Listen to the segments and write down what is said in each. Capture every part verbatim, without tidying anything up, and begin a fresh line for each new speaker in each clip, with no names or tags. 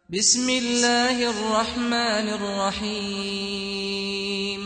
بسم الله الرحمن الرحيم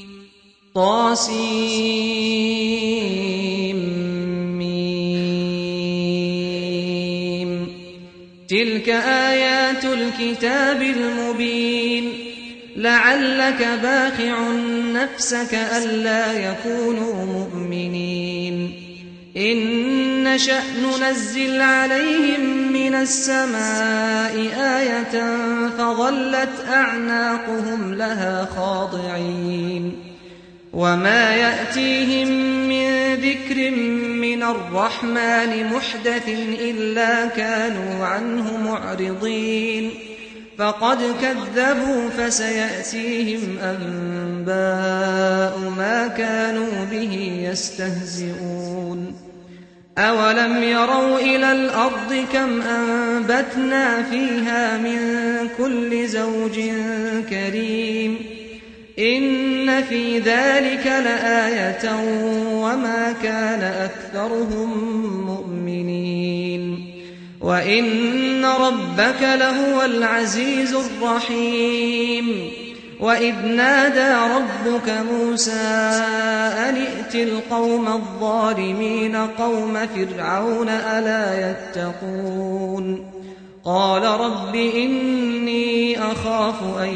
طاسيم تلك آيات الكتاب المبين لعلك باخع نفسك ألا يكونوا مؤمنين إن نشأ ننزل عليهم من السماء آية فظلت أعناقهم لها خاضعين وما يأتيهم من ذكر من الرحمن محدث إلا كانوا عنه معرضين فقد كذبوا فسيأتيهم أنباء ما كانوا به يستهزئون أولم يروا إلى الأرض كم أنبتنا فيها من كل زوج كريم إن في ذلك لآية وما كان أكثرهم مؤمنين وإن ربك لهو العزيز الرحيم وإذ نادى ربك موسى أن ائت القوم الظالمين قوم فرعون ألا يتقون قال رب إني أخاف أن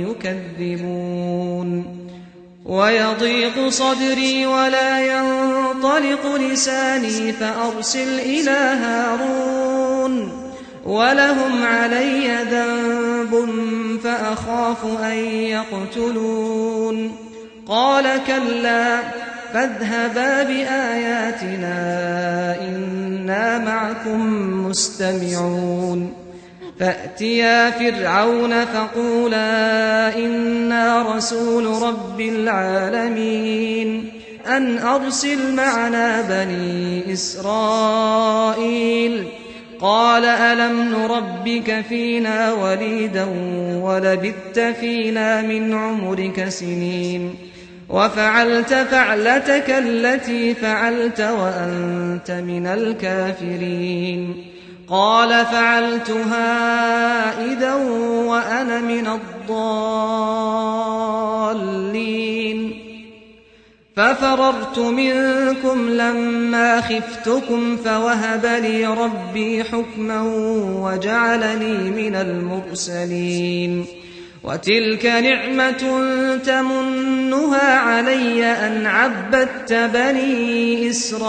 يكذبون ويضيق صدري ولا ينطلق لساني فأرسل إلى هارون ولهم علي ذنب فأخاف أن يقتلون قال كلا فاذهبا بآياتنا إنا معكم مستمعون فأتيا فرعون فقولا إنا رسول رب العالمين أن أرسل معنا بني إسرائيل قال ألم نربك فينا وليدا ولبثت فينا من عمرك سنين وفعلت فعلتك التي فعلت وأنت من الكافرين قال فعلتها إذا وأنا من الضالين ففررت منكم لما خفتكم فوهب لي ربي حكما وجعلني من المرسلين وتلك نعمة تمنها علي أن عبدت بني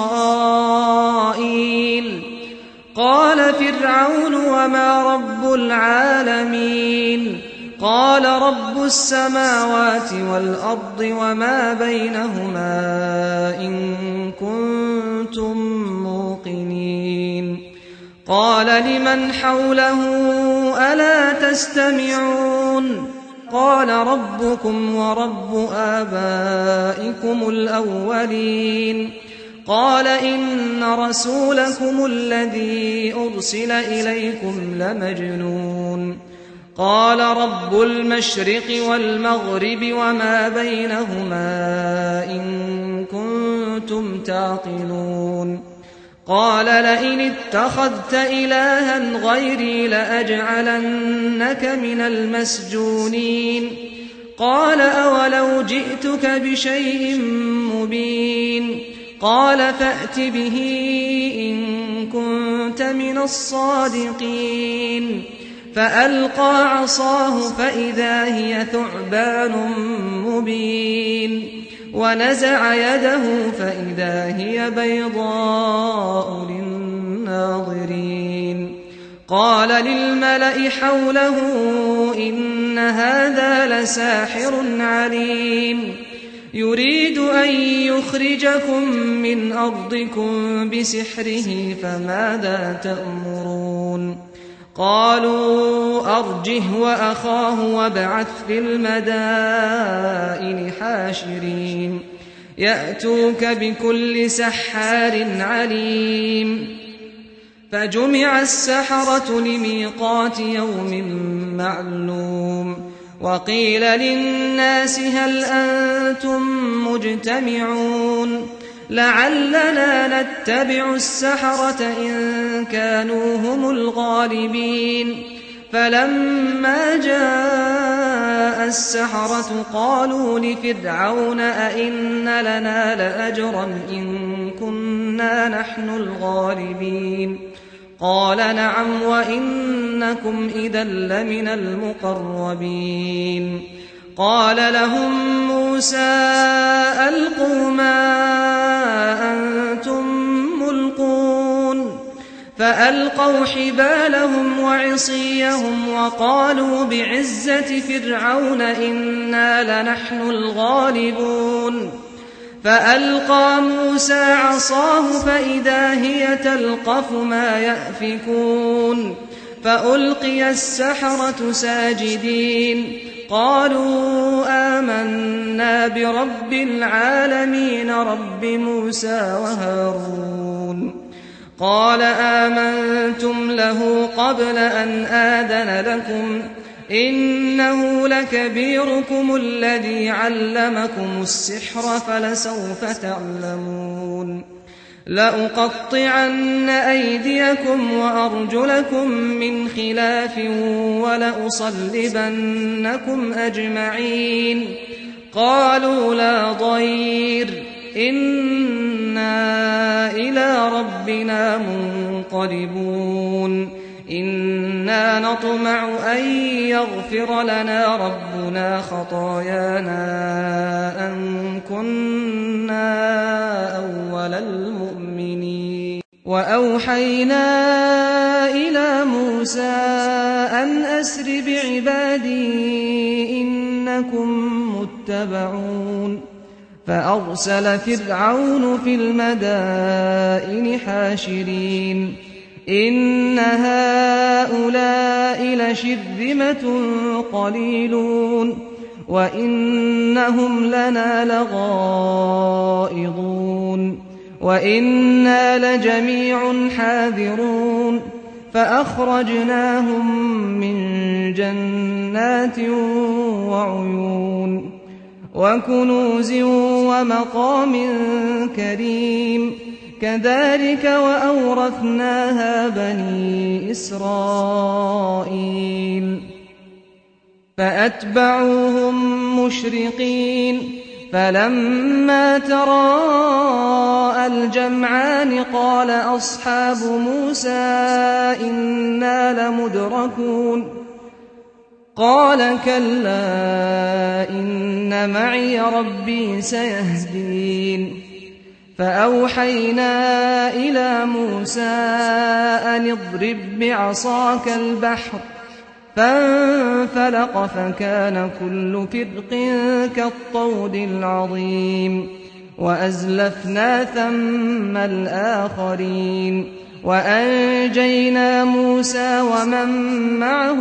إسرائيل قال فرعون وما رب العالمين قال رب السماوات والأرض وما بينهما إن كنتم موقنين قال لمن حوله ألا تستمعون قال ربكم ورب آبائكم الأولين قال إن رسولكم الذي أرسل إليكم لمجنون قال رب المشرق والمغرب وما بينهما إن كنتم تعقلون قال لئن اتخذت إلها غيري لأجعلنك من المسجونين قال أولو جئتك بشيء مبين قال فأت به إن كنت من الصادقين فألقى عصاه فإذا هي ثعبان مبين ونزع يده فإذا هي بيضاء للناظرين قال للملأ حوله إن هذا لساحر عليم يريد أن يخرجكم من أرضكم بسحره فماذا تأمرون قالوا أرجه وأخاه وابعث في المدائن حاشرين يأتوك بكل سحار عليم فجمع السحرة لميقات يوم معلوم وقيل للناس هل أنتم مجتمعون لعلنا نتبع السحرة إن كانوا هم الغالبين فلما جاء السحرة قالوا لفرعون أئن لنا لأجرا إن كنا نحن الغالبين قال نعم وإنكم إذا لمن المقربين قال لهم موسى ألقوا ما أنتم ملقون فألقوا حبالهم وعصيهم وقالوا بعزة فرعون إنا لنحن الغالبون فألقى موسى عصاه فإذا هي تلقف ما يأفكون فألقي السحرة ساجدين قالوا آمنا برب العالمين رب موسى وهارون قال آمنتم له قبل أن آذن لكم إنه لكبيركم الذي علمكم السحر فلسوف تعلمون لأقطعن أيديكم وأرجلكم من خلاف ولأصلبنكم أجمعين قالوا لا ضير إنا إلى ربنا منقلبون إنا نطمع أن يغفر لنا ربنا خطايانا أن كنا أول المؤمنين وأوحينا إلى موسى أن أسر بعبادي إنكم متبعون فأرسل فرعون في المدائن حاشرين إن هؤلاء لشرذمة قليلون وإنهم لنا لغائظون وإنا لجميع حاذرون فأخرجناهم من جنات وعيون وكنوز ومقام كريم كذلك وأورثناها بني إسرائيل فأتبعوهم مشرقين فلما تراءى الجمعان قال أصحاب موسى إنا لمدركون قال كلا إن معي ربي سيهدين فأوحينا إلى موسى أن اضرب بعصاك البحر فانفلق فكان كل فرق كالطود العظيم وأزلفنا ثم الآخرين وأنجينا موسى ومن معه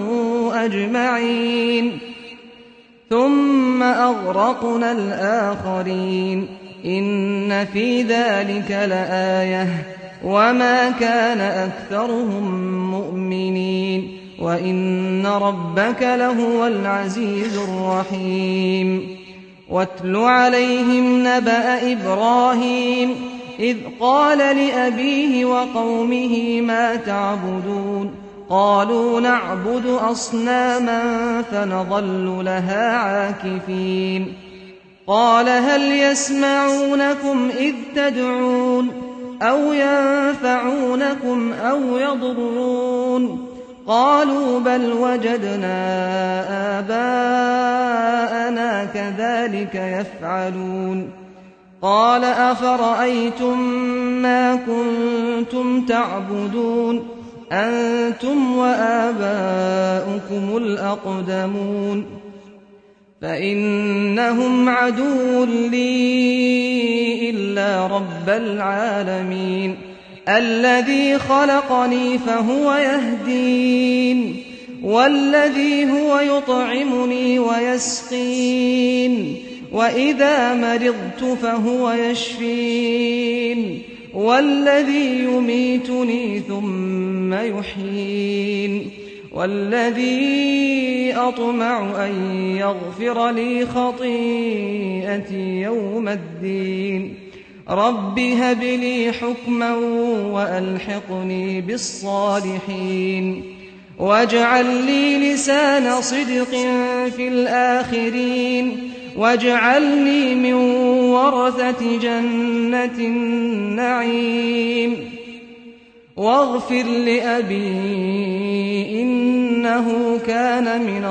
أجمعين ثم أغرقنا الآخرين إن في ذلك لآية وما كان أكثرهم مؤمنين وإن ربك لهو العزيز الرحيم واتل عليهم نبأ إبراهيم إذ قال لأبيه وقومه ما تعبدون قالوا نعبد أصناما فنظل لها عاكفين قال هل يسمعونكم إذ تدعون أو ينفعونكم أو يضرون قالوا بل وجدنا آباءنا كذلك يفعلون قال أفرأيتم ما كنتم تعبدون أنتم وآباؤكم الأقدمون فإنهم عدو لي إلا رب العالمين الذي خلقني فهو يهدين والذي هو يطعمني ويسقين وإذا مرضت فهو يشفين والذي يميتني ثم يحيين والذي أطمع أن يغفر لي خطيئتي يوم الدين رب هب لي حكما وألحقني بالصالحين واجعل لي لسان صدق في الآخرين واجعلني من ورثة جنة النعيم واغفر لأبي إنه كان من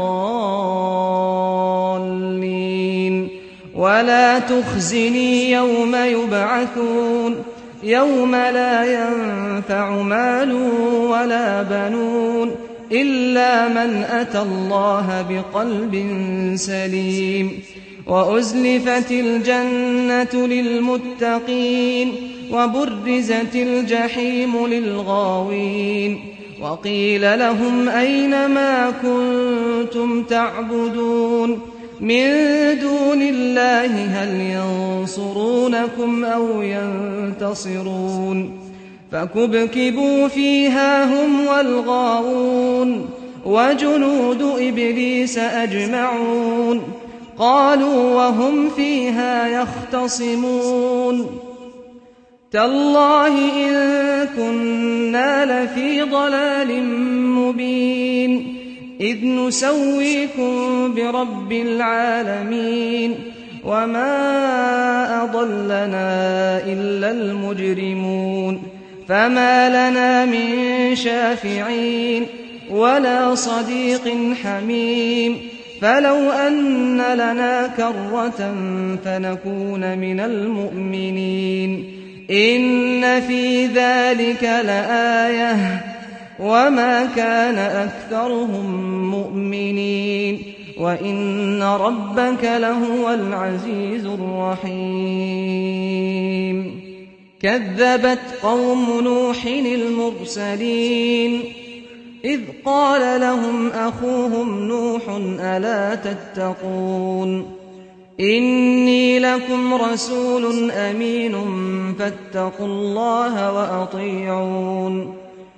الضالين ولا تخزني يوم يبعثون يوم لا ينفع مال ولا بنون إلا من أتى الله بقلب سليم وأزلفت الجنة للمتقين وبرزت الجحيم للغاوين وقيل لهم أين ما كنتم تعبدون من دون الله هل ينصرونكم أو ينتصرون فكبكبوا فيها هم والغاوون وجنود إبليس أجمعون قالوا وهم فيها يختصمون تالله إن كنا لفي ضلال مبين إذ نسويكم برب العالمين وما أضلنا إلا المجرمون فما لنا من شافعين ولا صديق حميم فلو أن لنا كرة فنكون من المؤمنين إن في ذلك لآية وما كان أكثرهم مؤمنين وإن ربك لهو العزيز الرحيم كذبت قوم نوح المرسلين إذ قال لهم أخوهم نوح ألا تتقون إني لكم رسول أمين فاتقوا الله وأطيعون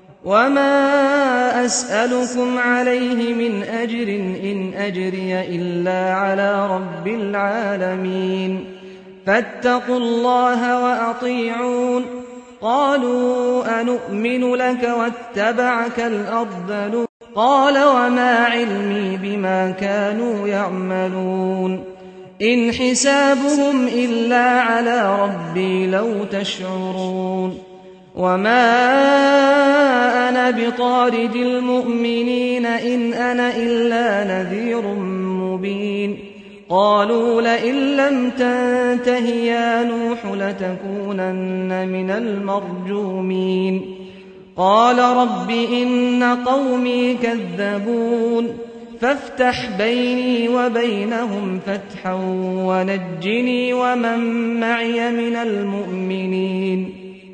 وما أسألكم عليه من أجر إن أجري إلا على رب العالمين فاتقوا الله وأطيعون قالوا أنؤمن لك واتبعك الأرذلون قال وما علمي بما كانوا يعملون إن حسابهم إلا على ربي لو تشعرون وما أنا بطارد المؤمنين إن أنا إلا نذير مبين قالوا لئن لم تنته يا نوح لتكونن من المرجومين قال رب إن قومي كذبون فافتح بيني وبينهم فتحا ونجني ومن معي من المؤمنين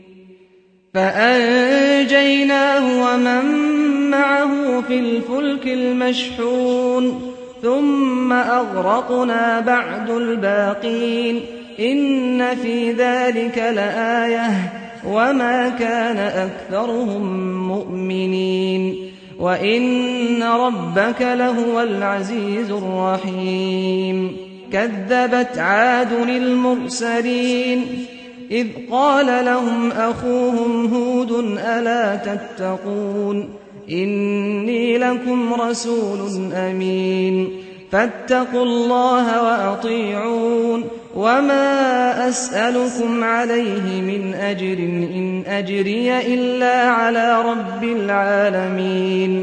فأنجيناه ومن معه في الفلك المشحون ثم أغرقنا بعد الباقين إن في ذلك لآية وما كان أكثرهم مؤمنين وإن ربك لهو العزيز الرحيم كذبت عاد المرسلين إذ قال لهم أخوهم هود ألا تتقون إني لكم رسول أمين فاتقوا الله وأطيعون وما أسألكم عليه من أجر إن أجري إلا على رب العالمين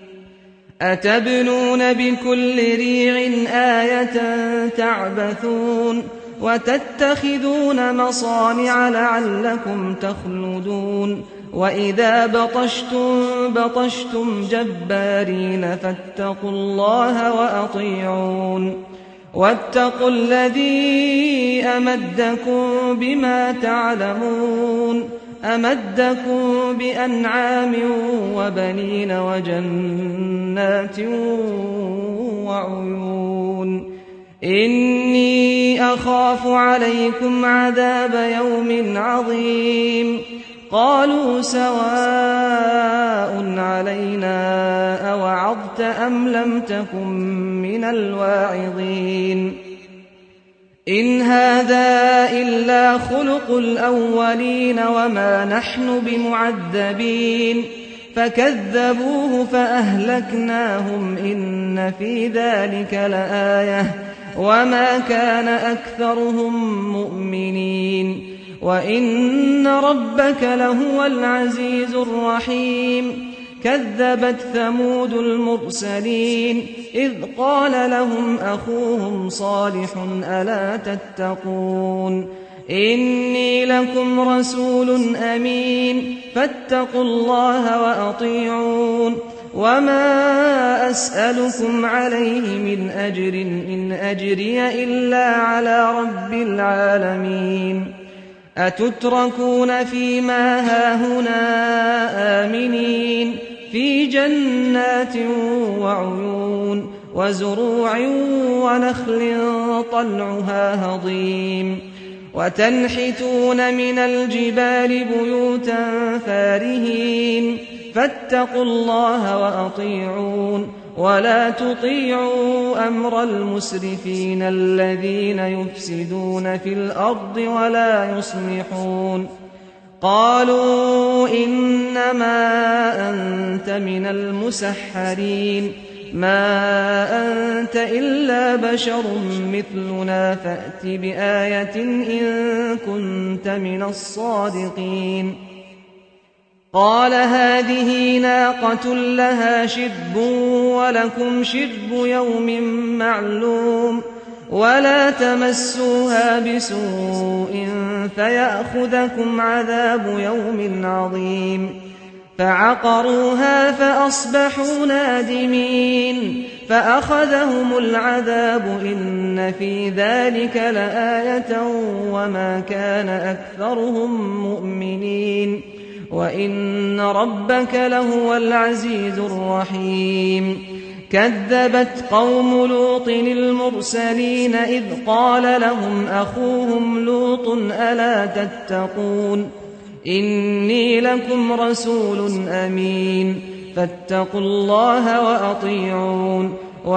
أتبنون بكل ريع آية تعبثون وتتخذون مصانع لعلكم تخلدون وإذا بطشتم بطشتم جبارين فاتقوا الله وأطيعون واتقوا الذي أمدكم بما تعلمون أمدكم بأنعام وبنين وجنات وعيون إني أخاف عليكم عذاب يوم عظيم قالوا سواء علينا أوعظت أم لم تكن من الواعظين إن هذا إلا خلق الأولين وما نحن بمعذبين فكذبوه فأهلكناهم إن في ذلك لآية وما كان أكثرهم مؤمنين وإن ربك لهو العزيز الرحيم كذبت ثمود المرسلين إذ قال لهم أخوهم صالح ألا تتقون إني لكم رسول أمين فاتقوا الله وأطيعون وما أسألكم عليه من أجر إن أجري إلا على رب العالمين أتتركون فيما هاهنا آمنين في جنات وعيون وزروع ونخل طلعها هضيم وتنحتون من الجبال بيوتا فارهين فاتقوا الله وأطيعون ولا تطيعوا أمر المسرفين الذين يفسدون في الأرض ولا يصلحون قالوا إنما أنت من المسحرين ما أنت إلا بشر مثلنا فأت بآية إن كنت من الصادقين قال هذه ناقة لها شرب ولكم شرب يوم معلوم ولا تمسوها بسوء فيأخذكم عذاب يوم عظيم فعقروها فأصبحوا نادمين فأخذهم العذاب إن في ذلك لآية وما كان أكثرهم مؤمنين وإن ربك لهو العزيز الرحيم كذبت قوم لوط المرسلين إذ قال لهم أخوهم لوط ألا تتقون إني لكم رسول أمين فاتقوا الله وأطيعون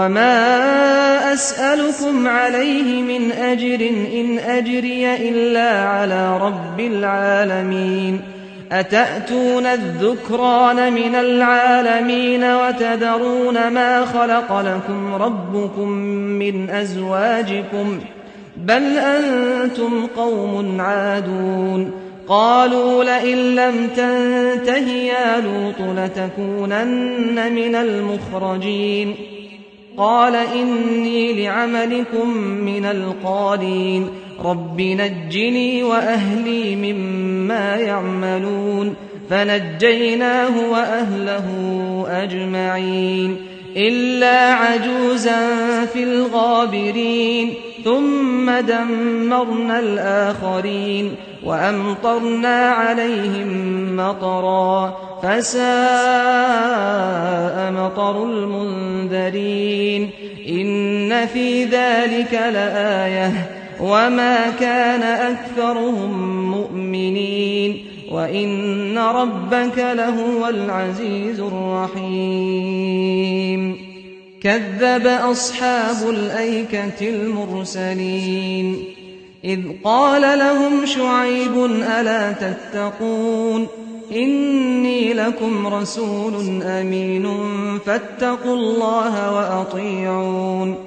وما أسألكم عليه من أجر إن أجري إلا على رب العالمين أتأتون الذكران من العالمين وتذرون ما خلق لكم ربكم من أزواجكم بل أنتم قوم عادون قالوا لئن لم تنته يا لوط لتكونن من المخرجين قال إني لعملكم من القالين رب نجني وأهلي مما يعملون فنجيناه وأهله أجمعين إلا عجوزا في الغابرين ثم دمرنا الآخرين وأمطرنا عليهم مطرا فساء مطر المنذرين إن في ذلك لآية وما كان أكثرهم مؤمنين وإن ربك لهو العزيز الرحيم كذب أصحاب الأيكة المرسلين إذ قال لهم شعيب ألا تتقون إني لكم رسول أمين فاتقوا الله وأطيعون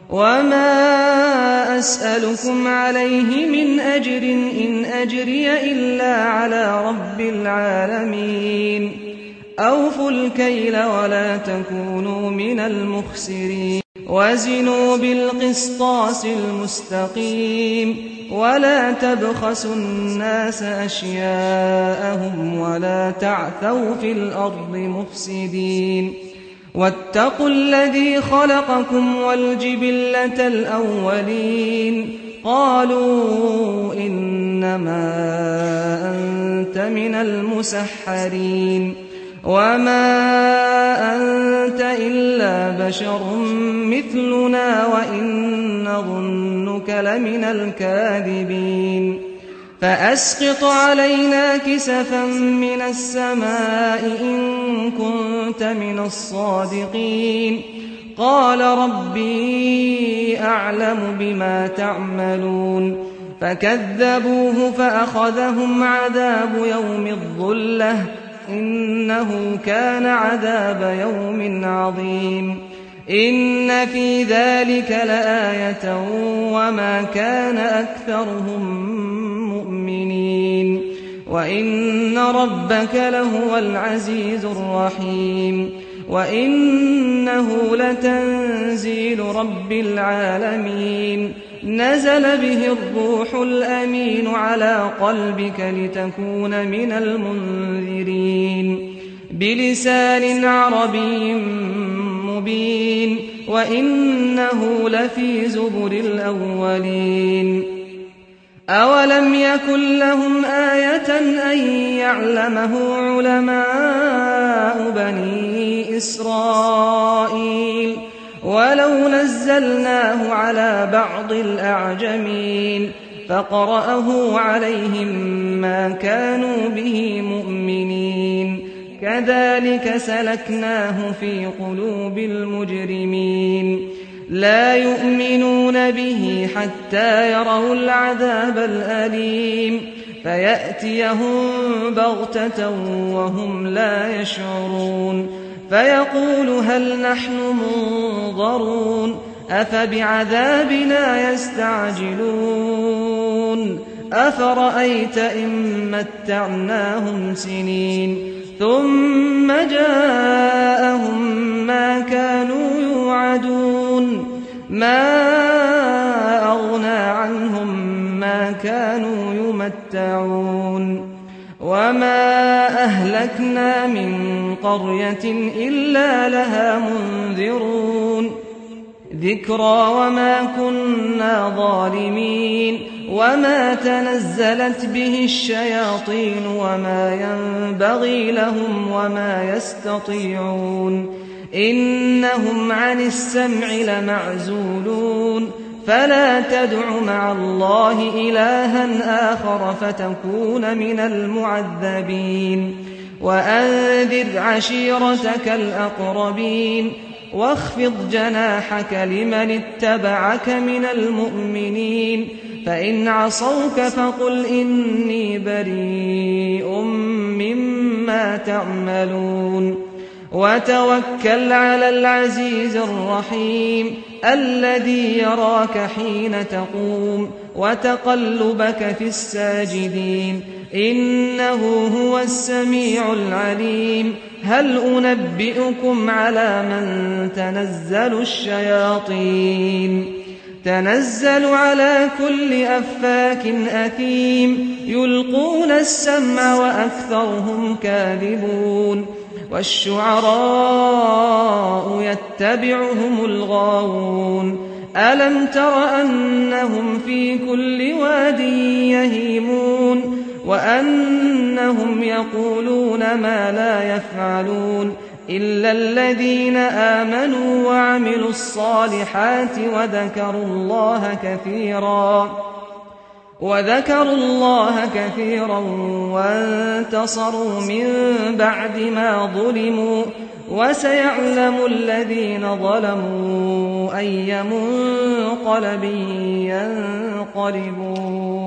وما أسألكم عليه من أجر إن أجري إلا على رب العالمين أوفوا الكيل ولا تكونوا من المخسرين وزنوا بالقسطاس المستقيم ولا تبخسوا الناس أشياءهم ولا تعثوا في الأرض مفسدين واتقوا الذي خلقكم والجبلة الأولين قالوا إنما أنت من المسحرين وما أنت إلا بشر مثلنا وإن نظنك لمن الكاذبين فأسقط علينا كسفا من السماء إن كنت من الصادقين قال ربي أعلم بما تعملون فكذبوه فأخذهم عذاب يوم الظلة إنه كان عذاب يوم عظيم إن في ذلك لآية وما كان أكثرهم مؤمنين وإن ربك لهو العزيز الرحيم وإنه لتنزيل رب العالمين نزل به الروح الأمين على قلبك لتكون من المنذرين بلسان عربي مبين وإنه لفي زبر الأولين أولم يكن لهم آية أن يعلمه علماء بني إسرائيل ولو نزلناه على بعض الأعجمين فقرأه عليهم ما كانوا به مؤمنين كذلك سلكناه في قلوب المجرمين لا يؤمنون به حتى يروا العذاب الأليم فيأتيهم بغتة وهم لا يشعرون فيقول هل نحن منظرون أفبعذابنا يستعجلون أفرأيت إن متعناهم سنين ثم جاءهم ما كانوا يوعدون ما أغنى عنهم ما كانوا يمتعون وما أهلكنا من قرية إلا لها منذرون ذكرى وما كنا ظالمين وما تنزلت به الشياطين وما ينبغي لهم وما يستطيعون إنهم عن السمع لمعزولون فلا تدع مع الله إلها آخر فتكون من المعذبين وأنذر عشيرتك الأقربين واخفض جناحك لمن اتبعك من المؤمنين فإن عصوك فقل إني بريء مما تعملون وتوكل على العزيز الرحيم الذي يراك حين تقوم وتقلبك في الساجدين إنه هو السميع العليم هل أنبئكم على من تنزل الشياطين تنزل على كل أفاك أثيم يلقون السمع وأكثرهم كاذبون والشعراء يتبعهم الغاوون ألم تر أنهم في كل واد يهيمون وأنهم يقولون ما لا يفعلون إلا الذين آمنوا وعملوا الصالحات وذكروا الله كثيرا وذكروا الله كثيرا وانتصروا من بعد ما ظلموا وسيعلم الذين ظلموا أي منقلب ينقلبون